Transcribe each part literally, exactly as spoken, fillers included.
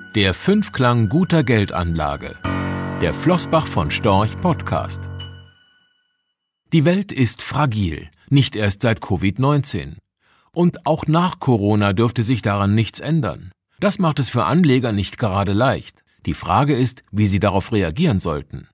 Der Fünfklang guter Geldanlage. Der Flossbach von Storch Podcast. Die Welt ist fragil, nicht erst seit Covid neunzehn. Und auch nach Corona dürfte sich daran nichts ändern. Das macht es für Anleger nicht gerade leicht. Die Frage ist, wie sie darauf reagieren sollten.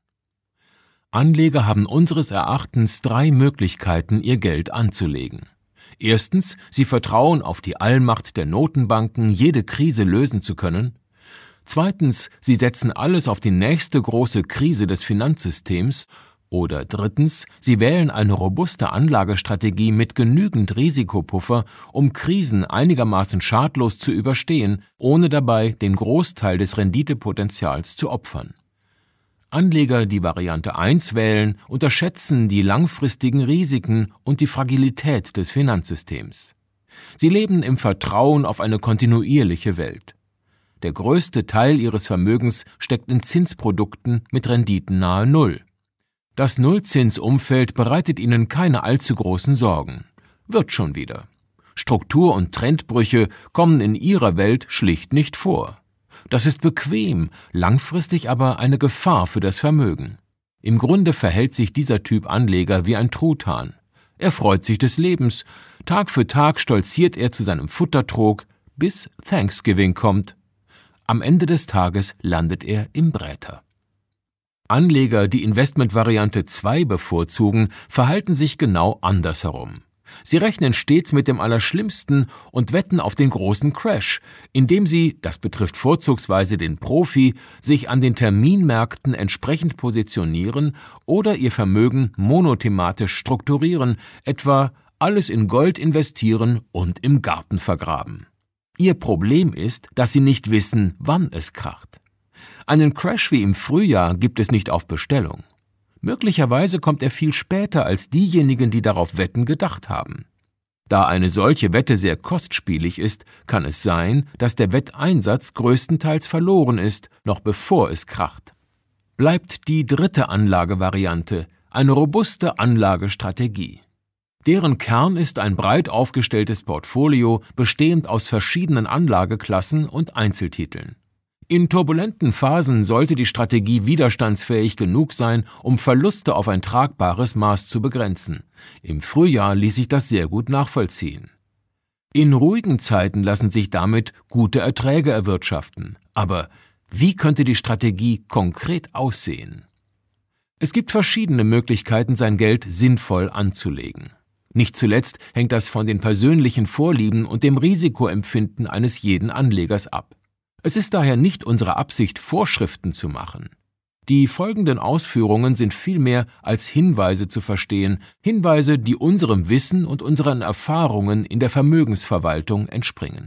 Anleger haben unseres Erachtens drei Möglichkeiten, ihr Geld anzulegen. Erstens, sie vertrauen auf die Allmacht der Notenbanken, jede Krise lösen zu können. Zweitens, sie setzen alles auf die nächste große Krise des Finanzsystems. Oder drittens, sie wählen eine robuste Anlagestrategie mit genügend Risikopuffer, um Krisen einigermaßen schadlos zu überstehen, ohne dabei den Großteil des Renditepotenzials zu opfern. Anleger, die Variante eins wählen, unterschätzen die langfristigen Risiken und die Fragilität des Finanzsystems. Sie leben im Vertrauen auf eine kontinuierliche Welt. Der größte Teil ihres Vermögens steckt in Zinsprodukten mit Renditen nahe Null. Das Nullzinsumfeld bereitet ihnen keine allzu großen Sorgen. Wird schon wieder. Struktur- und Trendbrüche kommen in ihrer Welt schlicht nicht vor. Das ist bequem, langfristig aber eine Gefahr für das Vermögen. Im Grunde verhält sich dieser Typ Anleger wie ein Truthahn. Er freut sich des Lebens. Tag für Tag stolziert er zu seinem Futtertrog, bis Thanksgiving kommt. Am Ende des Tages landet er im Bräter. Anleger, die Investmentvariante zwei bevorzugen, verhalten sich genau andersherum. Sie rechnen stets mit dem Allerschlimmsten und wetten auf den großen Crash, indem sie, das betrifft vorzugsweise den Profi, sich an den Terminmärkten entsprechend positionieren oder ihr Vermögen monothematisch strukturieren, etwa alles in Gold investieren und im Garten vergraben. Ihr Problem ist, dass sie nicht wissen, wann es kracht. Einen Crash wie im Frühjahr gibt es nicht auf Bestellung. Möglicherweise kommt er viel später, als diejenigen, die darauf wetten, gedacht haben. Da eine solche Wette sehr kostspielig ist, kann es sein, dass der Wetteinsatz größtenteils verloren ist, noch bevor es kracht. Bleibt die dritte Anlagevariante, eine robuste Anlagestrategie. Deren Kern ist ein breit aufgestelltes Portfolio, bestehend aus verschiedenen Anlageklassen und Einzeltiteln. In turbulenten Phasen sollte die Strategie widerstandsfähig genug sein, um Verluste auf ein tragbares Maß zu begrenzen. Im Frühjahr ließ sich das sehr gut nachvollziehen. In ruhigen Zeiten lassen sich damit gute Erträge erwirtschaften. Aber wie könnte die Strategie konkret aussehen? Es gibt verschiedene Möglichkeiten, sein Geld sinnvoll anzulegen. Nicht zuletzt hängt das von den persönlichen Vorlieben und dem Risikoempfinden eines jeden Anlegers ab. Es ist daher nicht unsere Absicht, Vorschriften zu machen. Die folgenden Ausführungen sind vielmehr als Hinweise zu verstehen, Hinweise, die unserem Wissen und unseren Erfahrungen in der Vermögensverwaltung entspringen.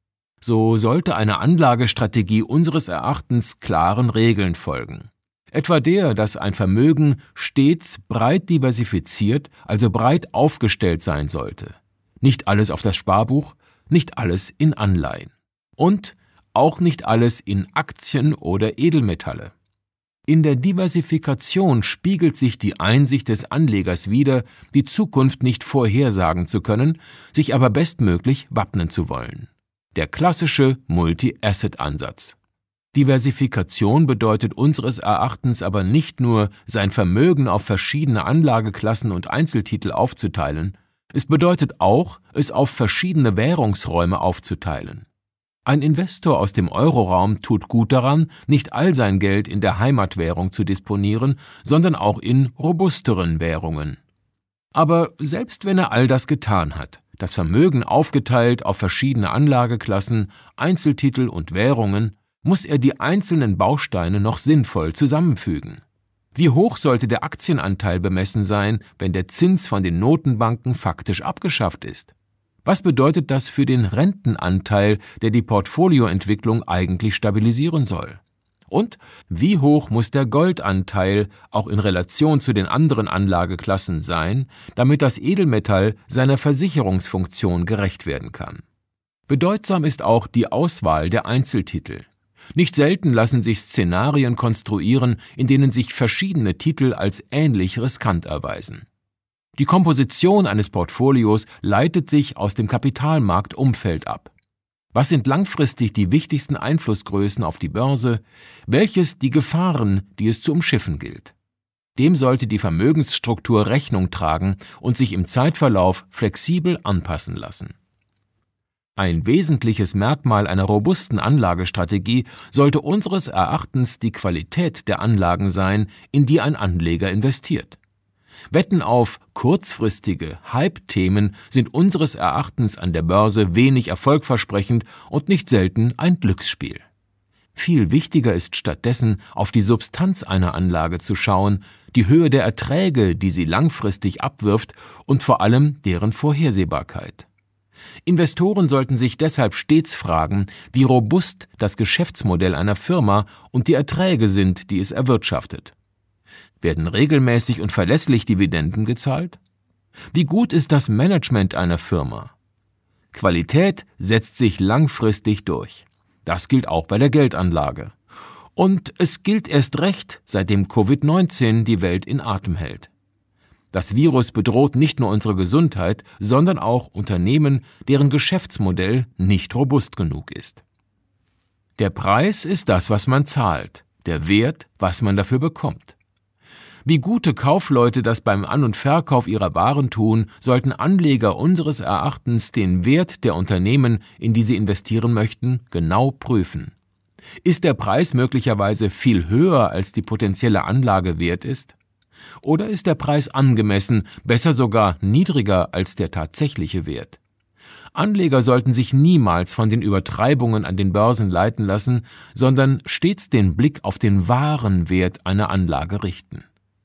So sollte eine Anlagestrategie unseres Erachtens klaren Regeln folgen. Etwa der, dass ein Vermögen stets breit diversifiziert, also breit aufgestellt sein sollte. Nicht alles auf das Sparbuch, nicht alles in Anleihen. Und auch nicht alles in Aktien oder Edelmetalle. In der Diversifikation spiegelt sich die Einsicht des Anlegers wider, die Zukunft nicht vorhersagen zu können, sich aber bestmöglich wappnen zu wollen. Der klassische Multi-Asset-Ansatz. Diversifikation bedeutet unseres Erachtens aber nicht nur, sein Vermögen auf verschiedene Anlageklassen und Einzeltitel aufzuteilen, es bedeutet auch, es auf verschiedene Währungsräume aufzuteilen. Ein Investor aus dem Euroraum tut gut daran, nicht all sein Geld in der Heimatwährung zu disponieren, sondern auch in robusteren Währungen. Aber selbst wenn er all das getan hat, das Vermögen aufgeteilt auf verschiedene Anlageklassen, Einzeltitel und Währungen, muss er die einzelnen Bausteine noch sinnvoll zusammenfügen. Wie hoch sollte der Aktienanteil bemessen sein, wenn der Zins von den Notenbanken faktisch abgeschafft ist? Was bedeutet das für den Rentenanteil, der die Portfolioentwicklung eigentlich stabilisieren soll? Und wie hoch muss der Goldanteil auch in Relation zu den anderen Anlageklassen sein, damit das Edelmetall seiner Versicherungsfunktion gerecht werden kann? Bedeutsam ist auch die Auswahl der Einzeltitel. Nicht selten lassen sich Szenarien konstruieren, in denen sich verschiedene Titel als ähnlich riskant erweisen. Die Komposition eines Portfolios leitet sich aus dem Kapitalmarktumfeld ab. Was sind langfristig die wichtigsten Einflussgrößen auf die Börse? Welches die Gefahren, die es zu umschiffen gilt? Dem sollte die Vermögensstruktur Rechnung tragen und sich im Zeitverlauf flexibel anpassen lassen. Ein wesentliches Merkmal einer robusten Anlagestrategie sollte unseres Erachtens die Qualität der Anlagen sein, in die ein Anleger investiert. Wetten auf kurzfristige Hype-Themen sind unseres Erachtens an der Börse wenig erfolgversprechend und nicht selten ein Glücksspiel. Viel wichtiger ist stattdessen, auf die Substanz einer Anlage zu schauen, die Höhe der Erträge, die sie langfristig abwirft und vor allem deren Vorhersehbarkeit. Investoren sollten sich deshalb stets fragen, wie robust das Geschäftsmodell einer Firma und die Erträge sind, die es erwirtschaftet. Werden regelmäßig und verlässlich Dividenden gezahlt? Wie gut ist das Management einer Firma? Qualität setzt sich langfristig durch. Das gilt auch bei der Geldanlage. Und es gilt erst recht, seitdem Covid neunzehn die Welt in Atem hält. Das Virus bedroht nicht nur unsere Gesundheit, sondern auch Unternehmen, deren Geschäftsmodell nicht robust genug ist. Der Preis ist das, was man zahlt, der Wert, was man dafür bekommt. Wie gute Kaufleute das beim An- und Verkauf ihrer Waren tun, sollten Anleger unseres Erachtens den Wert der Unternehmen, in die sie investieren möchten, genau prüfen. Ist der Preis möglicherweise viel höher, als die potenzielle Anlage wert ist? Oder ist der Preis angemessen, besser sogar niedriger als der tatsächliche Wert? Anleger sollten sich niemals von den Übertreibungen an den Börsen leiten lassen, sondern stets den Blick auf den wahren Wert einer Anlage richten.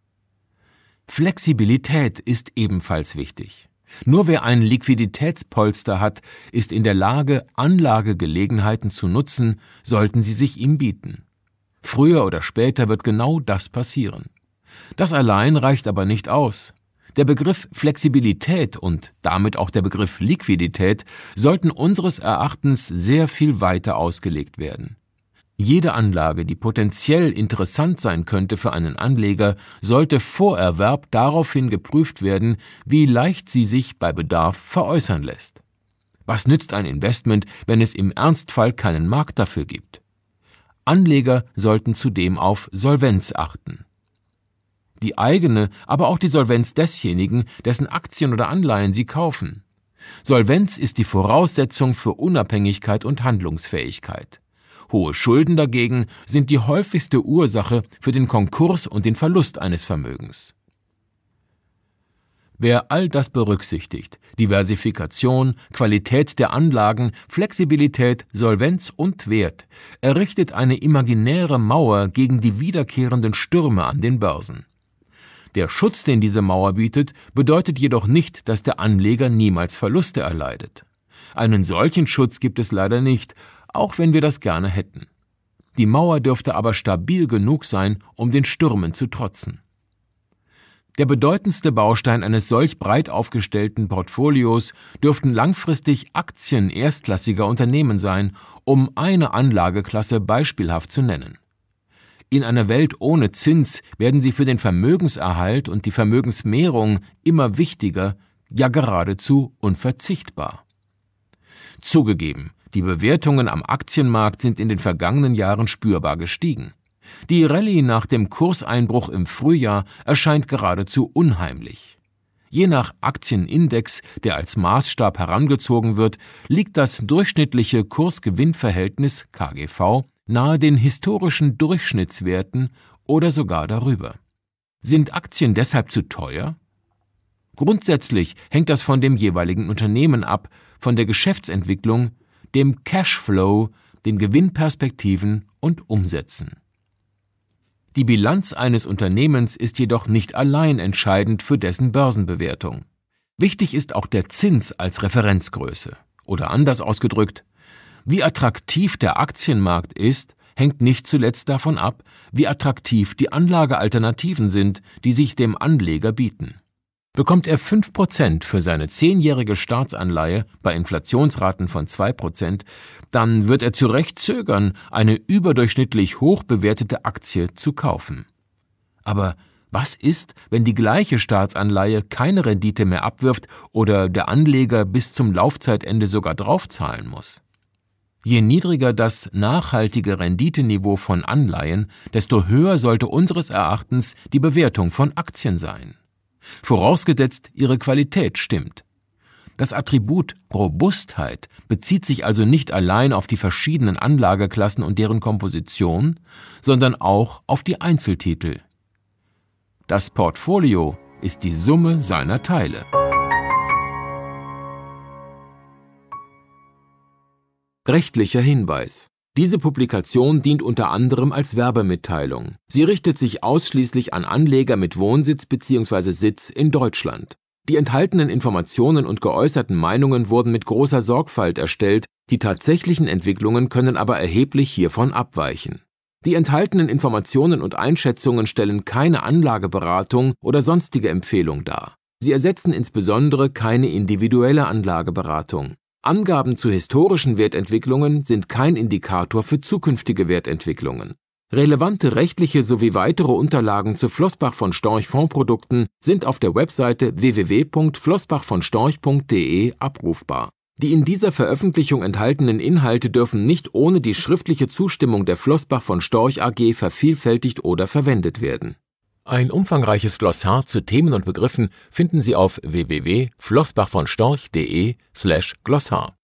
Flexibilität ist ebenfalls wichtig. Nur wer ein Liquiditätspolster hat, ist in der Lage, Anlagegelegenheiten zu nutzen, sollten sie sich ihm bieten. Früher oder später wird genau das passieren. Das allein reicht aber nicht aus. Der Begriff Flexibilität und damit auch der Begriff Liquidität sollten unseres Erachtens sehr viel weiter ausgelegt werden. Jede Anlage, die potenziell interessant sein könnte für einen Anleger, sollte vor Erwerb daraufhin geprüft werden, wie leicht sie sich bei Bedarf veräußern lässt. Was nützt ein Investment, wenn es im Ernstfall keinen Markt dafür gibt? Anleger sollten zudem auf Solvenz achten. Die eigene, aber auch die Solvenz desjenigen, dessen Aktien oder Anleihen sie kaufen. Solvenz ist die Voraussetzung für Unabhängigkeit und Handlungsfähigkeit. Hohe Schulden dagegen sind die häufigste Ursache für den Konkurs und den Verlust eines Vermögens. Wer all das berücksichtigt, Diversifikation, Qualität der Anlagen, Flexibilität, Solvenz und Wert, errichtet eine imaginäre Mauer gegen die wiederkehrenden Stürme an den Börsen. Der Schutz, den diese Mauer bietet, bedeutet jedoch nicht, dass der Anleger niemals Verluste erleidet. Einen solchen Schutz gibt es leider nicht, auch wenn wir das gerne hätten. Die Mauer dürfte aber stabil genug sein, um den Stürmen zu trotzen. Der bedeutendste Baustein eines solch breit aufgestellten Portfolios dürften langfristig Aktien erstklassiger Unternehmen sein, um eine Anlageklasse beispielhaft zu nennen. In einer Welt ohne Zins werden sie für den Vermögenserhalt und die Vermögensmehrung immer wichtiger, ja geradezu unverzichtbar. Zugegeben, die Bewertungen am Aktienmarkt sind in den vergangenen Jahren spürbar gestiegen. Die Rallye nach dem Kurseinbruch im Frühjahr erscheint geradezu unheimlich. Je nach Aktienindex, der als Maßstab herangezogen wird, liegt das durchschnittliche Kurs-Gewinn-Verhältnis K G V nahe den historischen Durchschnittswerten oder sogar darüber. Sind Aktien deshalb zu teuer? Grundsätzlich hängt das von dem jeweiligen Unternehmen ab, von der Geschäftsentwicklung, dem Cashflow, den Gewinnperspektiven und Umsätzen. Die Bilanz eines Unternehmens ist jedoch nicht allein entscheidend für dessen Börsenbewertung. Wichtig ist auch der Zins als Referenzgröße. Oder anders ausgedrückt, wie attraktiv der Aktienmarkt ist, hängt nicht zuletzt davon ab, wie attraktiv die Anlagealternativen sind, die sich dem Anleger bieten. Bekommt er fünf Prozent für seine zehnjährige Staatsanleihe bei Inflationsraten von zwei Prozent, dann wird er zu Recht zögern, eine überdurchschnittlich hoch bewertete Aktie zu kaufen. Aber was ist, wenn die gleiche Staatsanleihe keine Rendite mehr abwirft oder der Anleger bis zum Laufzeitende sogar draufzahlen muss? Je niedriger das nachhaltige Renditeniveau von Anleihen, desto höher sollte unseres Erachtens die Bewertung von Aktien sein. Vorausgesetzt, ihre Qualität stimmt. Das Attribut Robustheit bezieht sich also nicht allein auf die verschiedenen Anlageklassen und deren Komposition, sondern auch auf die Einzeltitel. Das Portfolio ist die Summe seiner Teile. Rechtlicher Hinweis. Diese Publikation dient unter anderem als Werbemitteilung. Sie richtet sich ausschließlich an Anleger mit Wohnsitz bzw. Sitz in Deutschland. Die enthaltenen Informationen und geäußerten Meinungen wurden mit großer Sorgfalt erstellt, die tatsächlichen Entwicklungen können aber erheblich hiervon abweichen. Die enthaltenen Informationen und Einschätzungen stellen keine Anlageberatung oder sonstige Empfehlung dar. Sie ersetzen insbesondere keine individuelle Anlageberatung. Angaben zu historischen Wertentwicklungen sind kein Indikator für zukünftige Wertentwicklungen. Relevante rechtliche sowie weitere Unterlagen zu Flossbach von Storch Fondsprodukten sind auf der Webseite w w w punkt flossbach von storch punkt de abrufbar. Die in dieser Veröffentlichung enthaltenen Inhalte dürfen nicht ohne die schriftliche Zustimmung der Flossbach von Storch A G vervielfältigt oder verwendet werden. Ein umfangreiches Glossar zu Themen und Begriffen finden Sie auf w w w punkt flossbach von storch punkt de slash Glossar.